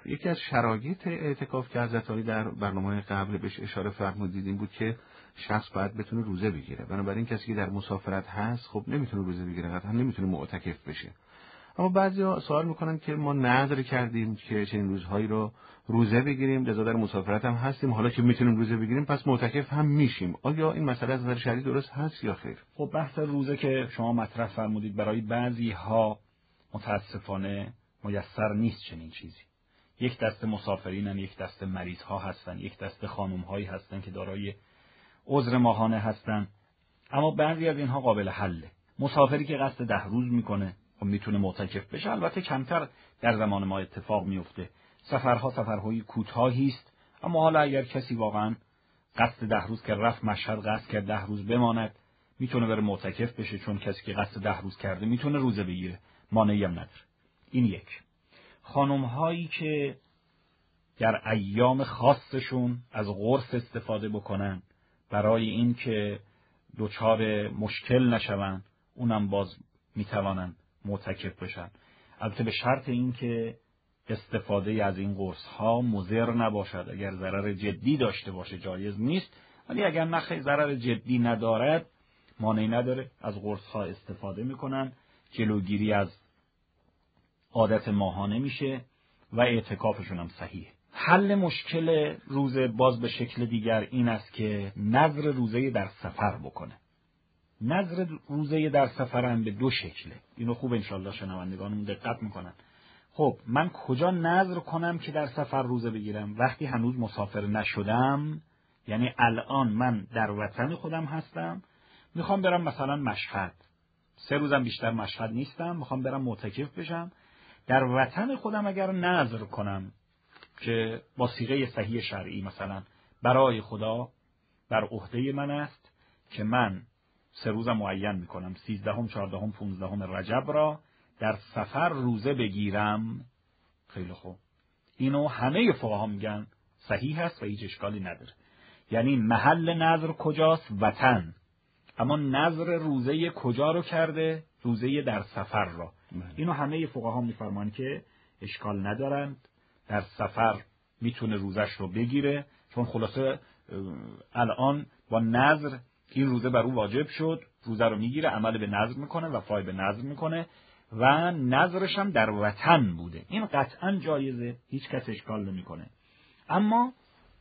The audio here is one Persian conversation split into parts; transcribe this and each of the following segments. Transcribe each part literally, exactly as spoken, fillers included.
یکی از شرایط اعتکاف که حضرت علی در برنامه قبل بهش اشاره فرمودید این بود که شخص باید بتونه روزه بگیره. بنابراین کسی که در مسافرت هست خب نمیتونه روزه بگیره، قطعا نمیتونه معتکف بشه. اما بعضیا سوال میکنن که ما نذر کردیم که چنین روزهایی رو روزه بگیریم، لذا در مسافرت هم هستیم، حالا که میتونیم روزه بگیریم پس معتکف هم میشیم. آیا این مسئله از نظر شرعی درست هست یا خیر؟ خب بحث روزه که شما مطرح فرمودید برای بعضی ها متاسفانه میسر نیست چنین چیزی. یک دسته مسافرینن، یک دسته مریض ها هستن، یک دسته خانم هایی هستن که دارای عذر ماهانه هستن، اما بعضی از اینها قابل حله. مسافری که قصد ده روز میکنه و میتونه معتکف بشه، البته کمتر در زمان ما اتفاق میفته، سفرها سفرهای کوتاهی است، اما حالا اگر کسی واقعا قصد ده روز که رفت مشهد قصد کرد ده روز بماند، میتونه بره معتکف بشه، چون کسی که قصد ده روز کرده میتونه روزه بگیره، مانعی هم نداره. این یک. خانم هایی که در ایام خاصشون از قرص استفاده بکنن برای این که دچار مشکل نشون، اونم باز میتوانن معتکف بشن، البته به شرط این که استفاده از این قرص ها مضر نباشد. اگر ضرر جدی داشته باشه جایز نیست، ولی اگر نخی ضرر جدی ندارد مانعی نداره، از قرص ها استفاده میکنن، جلوگیری از عادت ماهانه میشه و اعتکافشون هم صحیحه. حل مشکل روزه باز به شکل دیگر این است که نذر روزه در سفر بکنه. نذر روزه در سفر هم به دو شکله، اینو خوب انشالله شنوندگانمون دقت میکنن. خب من کجا نذر کنم که در سفر روزه بگیرم؟ وقتی هنوز مسافر نشدم، یعنی الان من در وطن خودم هستم، میخوام برم مثلا مشهد، سه روزم بیشتر مشهد نیستم، میخوام برم معتکف بشم، در وطن خودم اگر نذر کنم که با صیغه صحیح شرعی مثلا برای خدا بر عهده من است که من سه روزم معین میکنم، سیزدهم، چهاردهم، پونزدهم رجب را در سفر روزه بگیرم، خیلی خوب، اینو همه فقها میگن صحیح است و هیچ اشکالی نداره. یعنی محل نذر کجاست؟ وطن. اما نذر روزه کجا رو کرده؟ روزه در سفر را. اینو همه فقها میفرمان که اشکال ندارند، در سفر میتونه روزش رو بگیره، چون خلاصه الان با نذر این روزه بر او واجب شد، روزه رو میگیره، عمل به نذر میکنه، وفای به نذر میکنه و نذرش هم در وطن بوده. این قطعا جایزه، هیچ کس اشکال نمیکنه. اما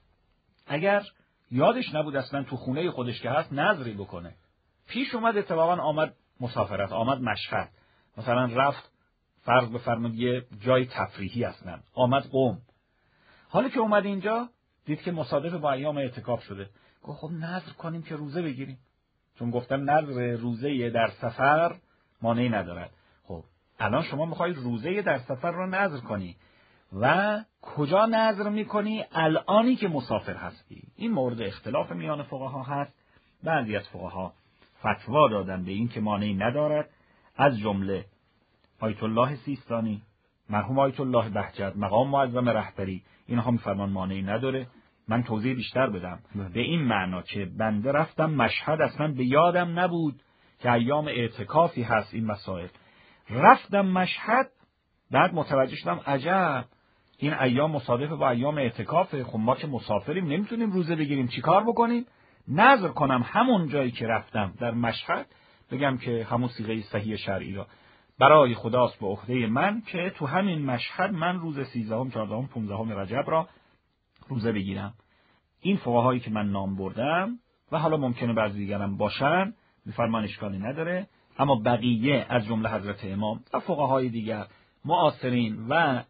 اگر یادش نبود اصلا تو خونه خودش که هست نذری بکنه، پیش اومد اتفاقا آمد مسافرت، آمد مشهد، مثلا رفت فرض بفرمایید یه جای تفریحی اصلا، آمد قم، حالا که اومد اینجا دید که مصادف با ایام اعتکاف شده، گفت خب نذر کنیم که روزه بگیریم، چون گفتم نذر روزه در سفر مانعی ندارد. خب الان شما میخواید روزه در سفر رو نذر کنی و کجا نذر میکنی؟ الانی که مسافر هستی. این مورد اختلاف میان فقها هست. بعضی از فقها فتوا دادن به این که مانعی ندارد، از جمله آیت الله سیستانی، مرحوم آیت الله بهجت، مقام معظم رهبری، اینها میفرمان مانعی نداره. من توضیح بیشتر بدم به این معنا که بنده رفتم مشهد، اصلا به یادم نبود که ایام اعتکافی هست این مسائل، رفتم مشهد، بعد متوجه شدم عجب این ایام مصادف با ایام اعتکافه، خب ما که مسافریم نمیتونیم روزه بگیریم، چیکار بکنیم؟ نذر کنم همون جایی که رفتم در مشهد، بگم که همون صیغه صحیح شرعی را برای خداست به عهده من که تو همین مشهد من روز سیزدهم، چهاردهم، پانزدهم رجب را روزه بگیرم. این فقهایی که من نام بردم و حالا ممکنه بعضی دیگرم باشن میفرمان اشکالی نداره، اما بقیه از جمله حضرت امام و فقهای دیگر معاصرین و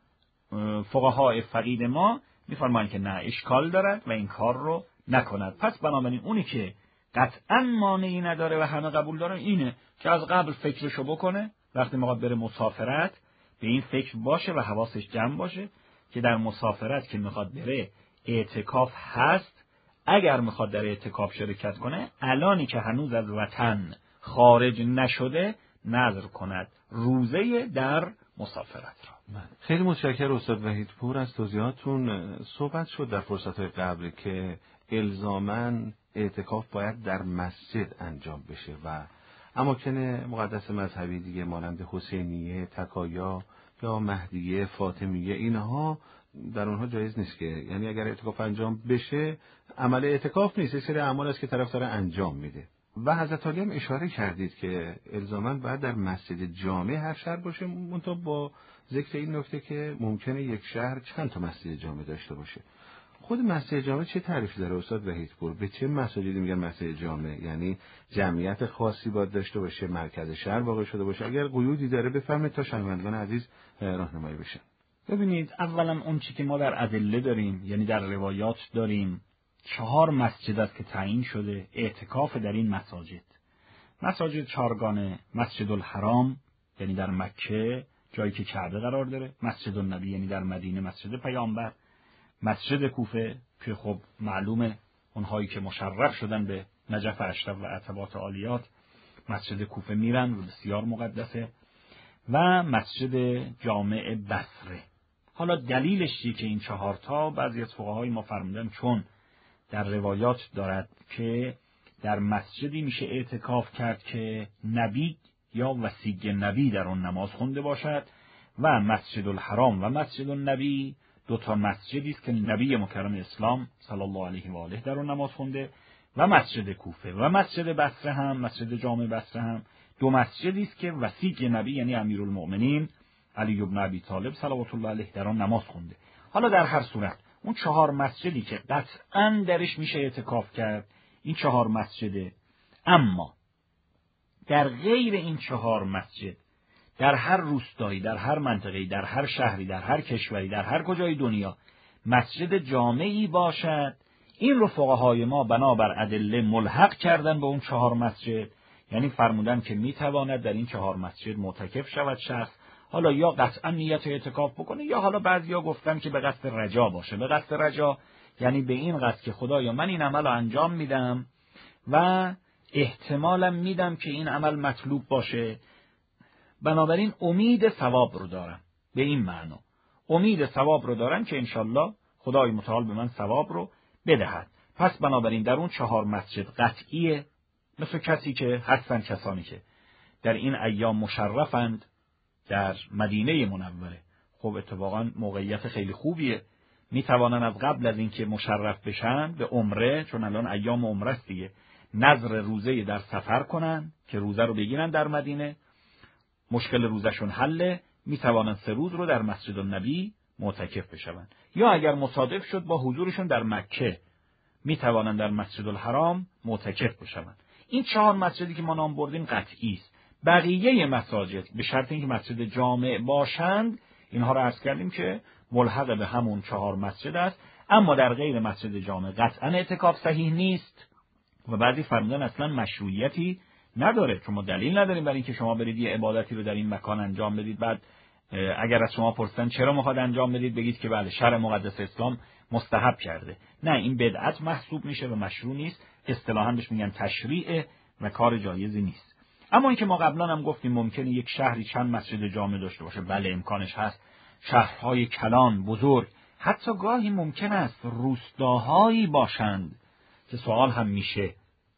فقهای فقید ما میفرمان که نه، اشکال دارد و این کار رو نکند. پس بنابراین اونی که قطعا مانعی نداره و همه قبول دارن اینه که از قبل فکرشو بکنه، وقتی میخواد بره مسافرت به این فکر باشه و حواسش جمع باشه که در مسافرت که میخواد بره اعتکاف هست، اگر میخواد در اعتکاف شرکت کنه الانی که هنوز از وطن خارج نشده نذر کند روزه در مسافرت را. خیلی متشکرم استاد وحیدپور از توضیحاتون. صحبت شد در فرصت‌های قبل که الزاماً اعتکاف باید در مسجد انجام بشه و اماکن مقدس مذهبی دیگه مانند حسینیه، تکایا یا مهدیه، فاطمیه، اینها در اونها جایز نیست که، یعنی اگر اعتکاف انجام بشه عمل اعتکاف نیست، یه سری اعمال است که طرف داره انجام میده. و حضرت علی هم اشاره کردید که الزاماً باید در مسجد جامع هر شهر باشه، منتها با ذکر این نکته که ممکنه یک شهر چند تا مسجد جامع داشته باشه. خود مسجد جامع چه تعریفی داره استاد وحیدپور؟ به چه مساجدی میگن مسجد جامع؟ یعنی جمعیت خاصی باید داشته باشه، مرکز شهر واقع شده باشه؟ اگر قیودی داره بفرمایید تا شنوندگان عزیز راهنمایی بشن. ببینید، اولا اون چی که ما در ادله داریم، یعنی در روایات داریم، چهار مسجد است که تعیین شده اعتکاف در این مساجد. مساجد چهارگانه: مسجد الحرام یعنی در مکه، جایی که کعبه قرار داره، مسجد النبی یعنی در مدینه مسجد پیامبر، مسجد کوفه که خب معلومه اونهایی که مشرف شدن به نجف اشرف و عتبات عالیات مسجد کوفه میرن و بسیار مقدسه، و مسجد جامع بصره. حالا دلیلش چیه که این چهار تا؟ بعضی از فقهای ما فرمودن چون در روایات دارد که در مسجدی میشه اعتکاف کرد که نبی یا وصی نبی در اون نماز خونده باشد، و مسجد الحرام و مسجد النبی دو تا مسجدی است که نبی مکرم اسلام صلی الله علیه و آله در اون نماز خونده، و مسجد کوفه و مسجد بصره هم، مسجد جامع بصره هم دو مسجدی است که وصی نبی یعنی امیرالمؤمنین علی بن ابی طالب صلوات الله علیه در آن نماز خونده. حالا در هر صورت اون چهار مسجدی که قطعاً درش میشه اعتکاف کرد این چهار مسجده، اما در غیر این چهار مسجد در هر روستایی، در هر منطقه‌ای، در هر شهری، در هر کشوری، در هر کجای دنیا مسجد جامعی باشد، این رو فقهای ما بنابر ادله ملحق کردن به اون چهار مسجد، یعنی فرمودن که میتواند در این چهار مسجد معتکف شود شخص. حالا یا قطعا نیت اعتکاف بکنه، یا حالا بعضیا گفتن که به قصد رجا باشه. به قصد رجا یعنی به این قصد که خدایا من این عمل رو انجام میدم و احتمالم میدم که این عمل مطلوب باشه، بنابراین امید ثواب رو دارم. به این معنا امید ثواب رو دارم که انشالله خدای متعال به من ثواب رو بدهد. پس بنابراین در اون چهار مسجد قطعیه، مثل کسی که هستن کسانی که در این ایام مشرفند در مدینه منوره. خب اتفاقا موقعیت خیلی خوبیه، میتوانن از قبل از اینکه مشرف بشن به عمره، چون الان ایام عمره است دیگه، نذر روزه در سفر کنن که روزه رو بگیرن در مدینه، مشکل روزشون حله، میتوانن سه روز رو در مسجد النبی معتکف بشون، یا اگر مصادف شد با حضورشون در مکه میتوانن در مسجد الحرام معتکف بشون. این چهار مسجدی که ما نام بردیم قطعی است. بقیه مساجد به شرط اینکه مسجد جامع باشند، اینها رو عرض کردیم که ملحق به همون چهار مسجد است، اما در غیر مسجد جامع قطعا اعتکاف صحیح نیست و بعضی فرمودن اصلا مشروعیتی نداره، چون ما دلیل نداریم برای اینکه شما برید یه عبادتی رو در این مکان انجام بدید، بعد اگر از شما پرسیدن چرا میخواد انجام بدید بگید که بله شرع مقدس اسلام مستحب کرده. نه، این بدعت محسوب میشه و مشروع نیست، اصطلاحاً بهش میگن تشریع و کار جایزی نیست. اما اینکه ما قبلا هم گفتیم ممکنه یک شهری چند مسجد جامع داشته باشه، بله امکانش هست. شهرهای کلان بزرگ، حتی گاهی ممکن است روستاهایی باشند که سوال هم میشه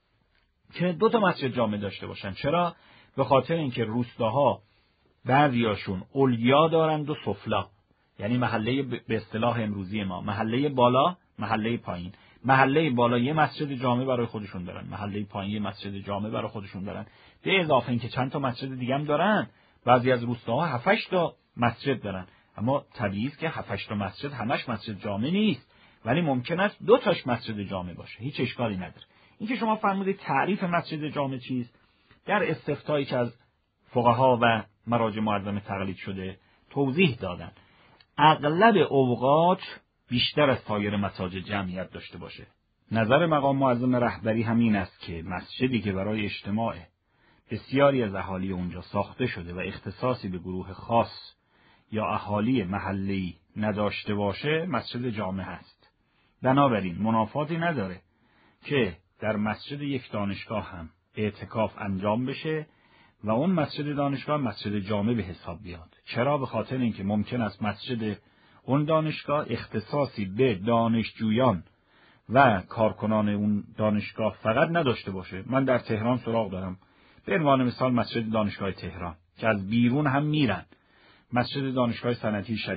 که دو تا مسجد جامع داشته باشن. چرا؟ به خاطر اینکه روستاها بعضیاشون علیا دارند و سفلا، یعنی محله به اصطلاح امروزی ما محله بالا، محله پایین. محله بالا یه مسجد جامع برای خودشون دارن، محله پایین یه مسجد جامع برای خودشون دارن، به اضافه اینکه چند تا مسجد دیگه هم دارن. بعضی از روستاها هفت هشت تا مسجد دارن، اما طبیعیه که هفت هشت تا مسجد همش مسجد جامع نیست، ولی ممکن است دو تاش مسجد جامع باشه، هیچ اشکالی نداره. اینکه شما فرمودید تعریف مسجد جامع چیست، در استفتایی که از فقها و مراجع معظمه تقلید شده توضیح دادن. اغلب اوقات بیشتر از سایر مساجد جمعیت داشته باشه. نظر مقام معظم رهبری همین است که مسجدی که برای اجتماع بسیاری از اهالی اونجا ساخته شده و اختصاصی به گروه خاص یا اهالی محلی نداشته باشه مسجد جامع هست. بنابراین منافاتی نداره که در مسجد یک دانشگاه هم اعتکاف انجام بشه و اون مسجد دانشگاه مسجد جامع به حساب بیاد. چرا؟ به خاطر اینکه ممکن است مسجد اون دانشگاه اختصاصی به دانشجویان و کارکنان اون دانشگاه فقط نداشته باشه. من در تهران سراغ دارم، به عنوان مثال مسجد دانشگاه تهران که از بیرون هم میرن، مسجد دانشگاه صنعتی شریف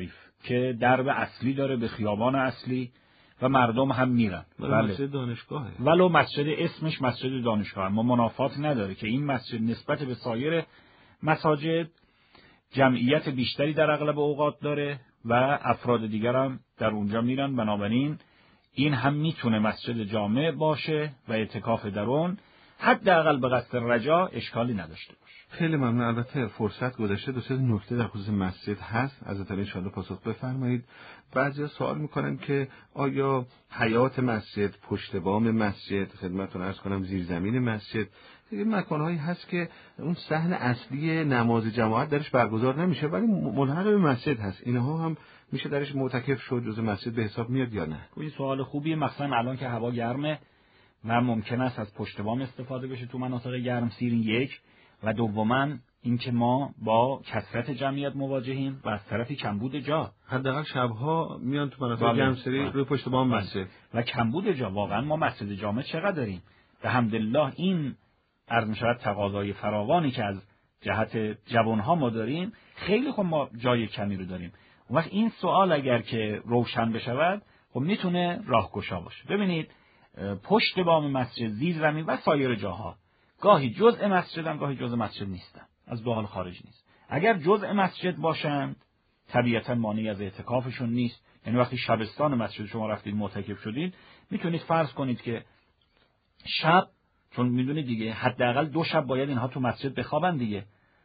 که درب اصلی داره به خیابان اصلی و مردم هم میرن. بله. مسجد دانشگاهه. ولو مسجد اسمش مسجد دانشگاه، ما منافات نداره که این مسجد نسبت به سایر مساجد جمعیت بیشتری در اغلب اوقات داره و افراد دیگر هم در اونجا میرن، بنابراین این هم میتونه مسجد جامع باشه و اعتکاف در اون حداقل به قصد رجا اشکالی نداشته باشه. خیلی ممنون. البته فرصت گذشته، دو سه نکته در خصوص مسجد هست، از ان شاءالله پاسخ بفرمایید. بعضیا سوال میکنن که آیا حیات مسجد، پشت بام مسجد، خدمتتون عرض کنم زیرزمین مسجد، این مکانهایی هست که اون صحن اصلی نماز جماعت درش برگزار نمیشه ولی ملحق به مسجد هست، اینها هم میشه درش معتکف شد، جزء مسجد به حساب میاد یا نه؟ این سوال خوبیه، مثلا الان که هوا گرمه و ممکن است از پشت بام استفاده بشه تو مناطق گرم سیر، یک و دوما اینکه ما با کثرت جمعیت مواجهیم و از طرفی کمبود جا. حداقل شبها میان تو مناطق گرم سری روی پشت بام مسجد و کمبود جا. واقعا ما مسجد جامع چقدر داریم به حمدالله. این عرض می‌شود تقاضای فراوانی که از جهت جوانها ما داریم، خیلی خب ما جای کمی رو داریم. اون وقت این سوال اگر که روشن بشود خب میتونه راهگشا باشه. ببینید پشت بام مسجد، زیر زمین و سایر جاها گاهی جزء مسجدن، گاهی جزء مسجد نیستن، از دو حال خارج نیست. اگر جزء مسجد باشند طبیعتا مانعی از اعتکافشون نیست. یعنی وقتی شبستان مسجد شما رفتید معتکف شدید، میتونید فرض کنید که شب، چون میدونید دیگه حداقل دو شب باید اینها تو مسجد بخوابن دیگه،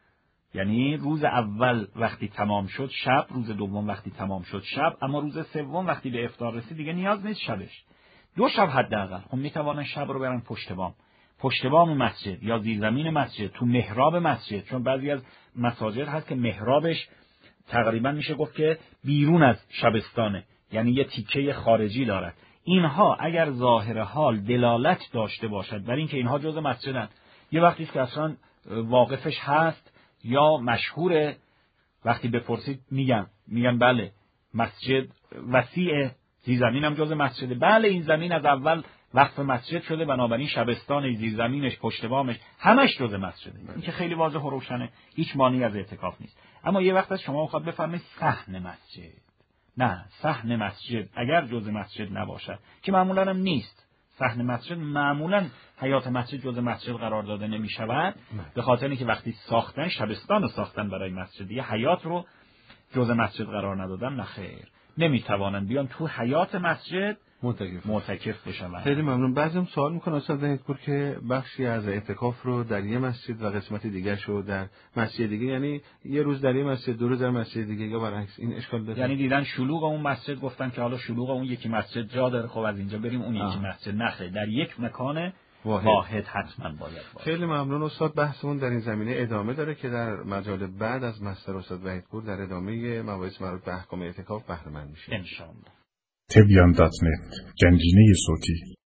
یعنی روز اول وقتی تمام شد شب، روز دوم وقتی تمام شد شب، اما روز سوم وقتی به افطار رسید دیگه نیاز نیست شبش، دو شب حداقل. خب میتوانن شب رو برن پشت بام، پشت بام مسجد یا زیرزمین مسجد، تو محراب مسجد، چون بعضی از مساجد هست که محرابش تقریبا میشه گفت که بیرون از شبستانه، یعنی یه تیکه خارجی دارد. اینها اگر ظاهر حال دلالت داشته باشد بر اینکه اینها جزء مسجدن، یه وقتی که اصلا واقفش هست یا مشهوره، وقتی بپرسید میگن میگن بله مسجد وسیعه، زیرزمین هم جزء مسجده، بله این زمین از اول وقف مسجد شده، بنابراین شبستان، زیرزمینش، پشت بامش همش جزء مسجده. این که خیلی واضح و روشنه، هیچ مانعی از اعتکاف نیست. اما یه وقت از شما میخواد بفرمایید صحن مسجد، نه صحن مسجد اگر جزء مسجد نباشد که معمولا هم نیست، صحن مسجد معمولا حیات مسجد جزء مسجد قرار داده نمی شود، به خاطر اینکه وقتی ساختن شبستان رو ساختن برای مسجد، یه حیات رو جزء مسجد قرار ندادن، نه خیر، نمیتوانند بیان تو حیات مسجد معتکف معتکف بشن. خیلی ممنون. بعضیم سوال میکنن استاد وحیدپور که بخشی از اعتکاف رو در یه مسجد و قسمت دیگه شو در مسجد دیگه، یعنی یه روز در یه مسجد، دو روز در مسجد دیگه، یا برعکس، این اشکال داره؟ یعنی دیدن شلوغ اون مسجد گفتن که حالا شلوغ اون یکی مسجد جا داره، خب از اینجا بریم اون یکی مسجد، نه، در یک مکان واحد, واحد حتما باید باشه. خیلی ممنون استاد. بحثمون در این زمینه ادامه داره که در مجال بعد از مستر استاد وحیدپور در ادامه مباحث مربوط به احکام اعتکاف بهره مند میشیم ان شاء الله. تبیان دات نت، گنجینه صوتی.